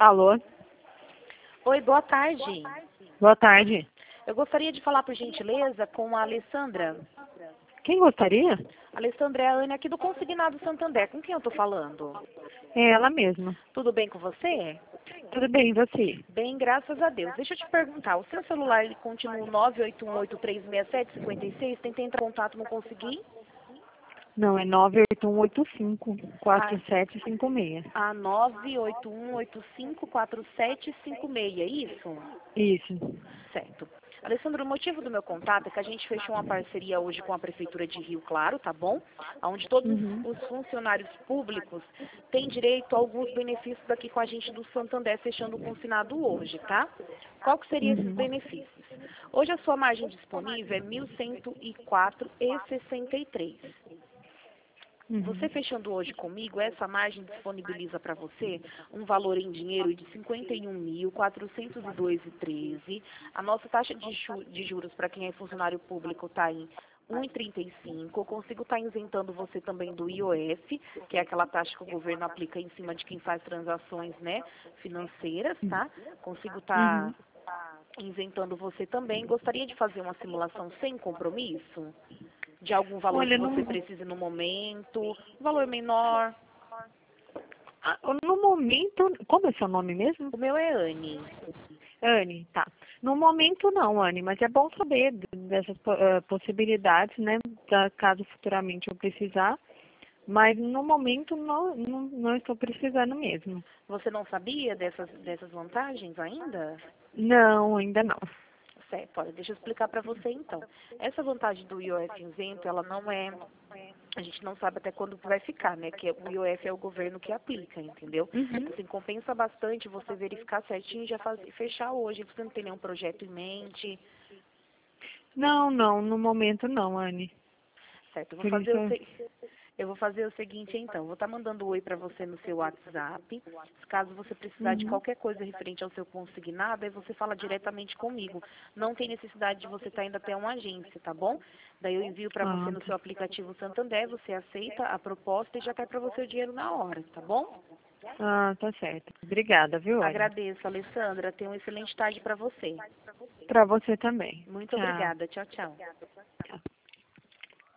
Alô? Oi, boa tarde. Boa tarde. Eu gostaria de falar, por gentileza, com a Alessandra. Quem gostaria? Alessandra é a Ana aqui do Consignado Santander. Com quem eu estou falando? É ela mesma. Tudo bem com você? Tudo bem, e você? Bem, graças a Deus. Deixa eu te perguntar, o seu celular ele continua 981836756? Tentei entrar em contato, não consegui? Não, é 98185-4756. 981854756, é isso? Isso. Certo. Alessandro, o motivo do meu contato é que a gente fechou uma parceria hoje com a Prefeitura de Rio Claro, tá bom? Onde todos Uhum. os funcionários públicos têm direito a alguns benefícios aqui com a gente do Santander, fechando o consignado hoje, tá? Qual que seriam esses Uhum. benefícios? Hoje a sua margem disponível é 1.104,63. Você Uhum. fechando hoje comigo, essa margem disponibiliza para você um valor em dinheiro de R$ 51.402,13. A nossa taxa de juros para quem é funcionário público está em 1,35. Eu consigo estar isentando você também do IOF, que é aquela taxa que o governo aplica em cima de quem faz transações, né, financeiras, tá? Consigo estar Uhum. isentando você também. Gostaria de fazer uma simulação sem compromisso? De algum valor que Olha, você precise no momento, um valor menor. no momento, como é seu nome mesmo? O meu é Anne. Anne, tá. No momento não, Anne, mas é bom saber dessas possibilidades, né, caso futuramente eu precisar, mas no momento não estou precisando mesmo. Você não sabia dessas vantagens ainda? Não, ainda não. Certo, olha, deixa eu explicar para você então. Essa vantagem do IOF isento, ela não é, a gente não sabe até quando vai ficar, né? Que o IOF é o governo que aplica, entendeu? Uhum. Assim, compensa bastante você verificar certinho e já fechar hoje. Você não tem nenhum projeto em mente. Não, no momento não, Anne. Certo, Por isso, eu vou fazer o seguinte então, vou estar mandando um oi para você no seu WhatsApp. Caso você precisar de uhum. qualquer coisa referente ao seu consignado, aí você fala diretamente comigo. Não tem necessidade de você estar indo até uma agência, tá bom? Daí eu envio para você Ah, no tá. seu aplicativo Santander, você aceita a proposta e já cai para você o dinheiro na hora, tá bom? Ah, tá certo. Obrigada, viu, Anne? Agradeço, Alessandra. Tenha uma excelente tarde para você. Pra você também. Muito Tchau. obrigada. Tchau, tchau.